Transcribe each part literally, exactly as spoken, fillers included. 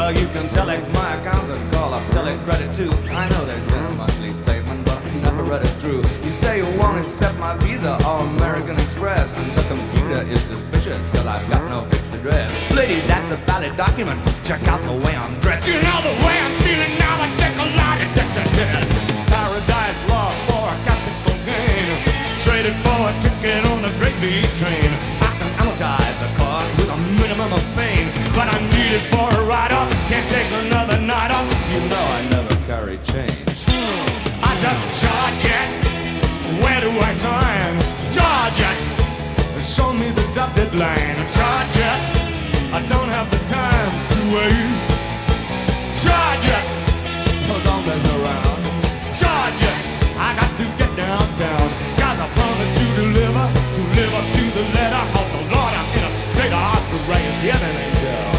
Uh, you can telex my account and call up telecredit too. I know they send a monthly statement, but I never read it through. You say you won't accept my Visa or American Express, and the computer is suspicious cause I've got no fixed address. Lady, that's a valid document. Check out the way I'm dressed. You know the way I'm feeling now. I take a lie detector test. Paradise law for a capital gain. Traded for a ticket on the Great B train. I can amortize the cost with a minimum of pain, but I need it for a ride-off. Can't take another night off. You know I never carry change. I just charge it. Where do I sign? Charge it. Show me the dotted line. Charge it. I don't have the time to waste. Charge it. Oh, don't mess around. Charge it. I got to get downtown. Cause I promised to deliver, to live up to the letter of the Lord. I'm in a state of outrage. Yes, an angel.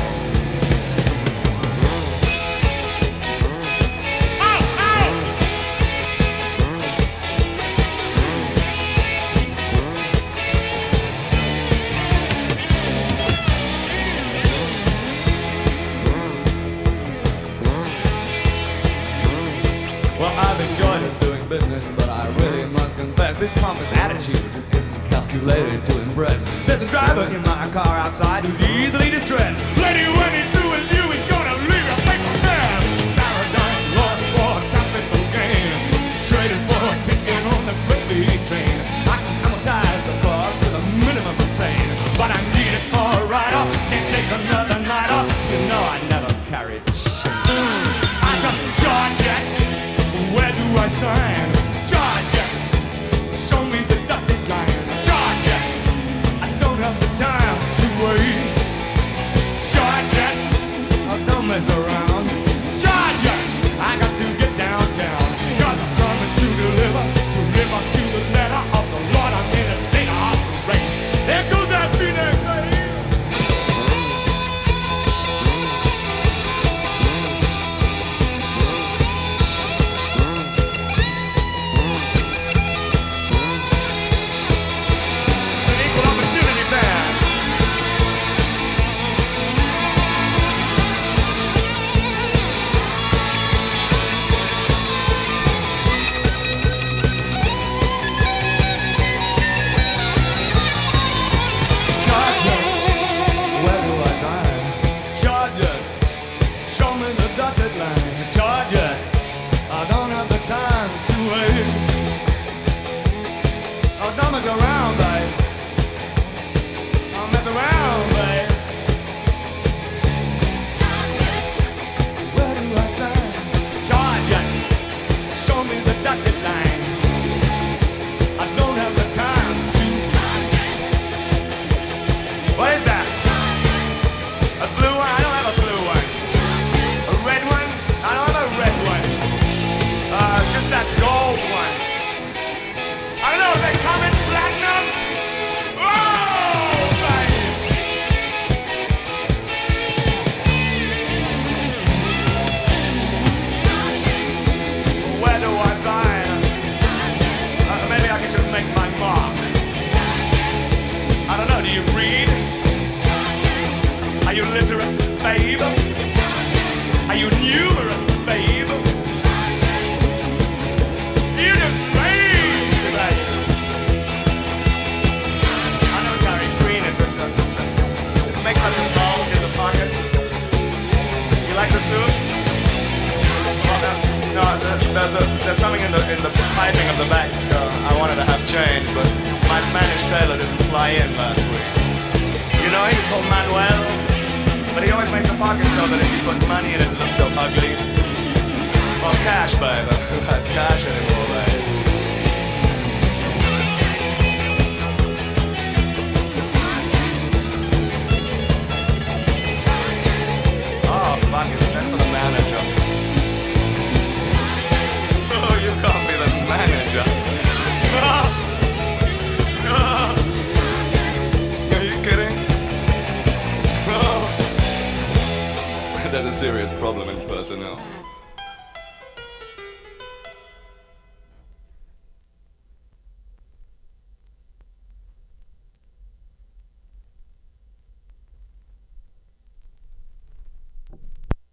Well, I've enjoyed us doing business, but I really must confess, this pompous attitude just isn't calculated to impress. There's a driver in my car outside who's easily distressed. Lady, when he's through with you, he's gonna leave your face a mess. Paradise lost for a capital gain. Traded for a ticket on the Great B train. I can amortize the cost with a minimum of pain, but I need it for a ride-off. Can't take another night off. You know I never carried shit. I just charge it. Where do I sign? Charge it. Show me the dotted line. Charge it. I don't have the time to waste. Charge it. Oh, don't mess around. Charge it. I got to get downtown. Cause I promised to deliver, to live up to the letter of the Lord. I'm in a state of outrage. There goes that Phoenix lady. Don't mess around, babe. Don't mess around, babe. Where do I sign? Charge it. Show me the dotted line. I don't have the time to. What is that? A blue one? I don't have a blue one. A red one? I don't have a red one. Uh, just that gold one. I don't know, they come in platinum? Oh, baby! Where do I sign? Uh, maybe I can just make my mark. I don't know, do you read? Are you literate, babe? Are you numerate, babe? You just make such a bulge in the pocket. You like the suit? Well, uh, no, there's, a, there's something in the in the piping of the back. Uh, I wanted to have change, but my Spanish tailor didn't fly in last week. You know, he's called Manuel, but he always makes the pocket so that if you put money in it, it looks so ugly. Well, cash, babe. Who has cash anymore, babe? Fucking send for the manager. Oh, you can't be the manager. Oh. Oh. Are you kidding? Oh. There's a serious problem in personnel.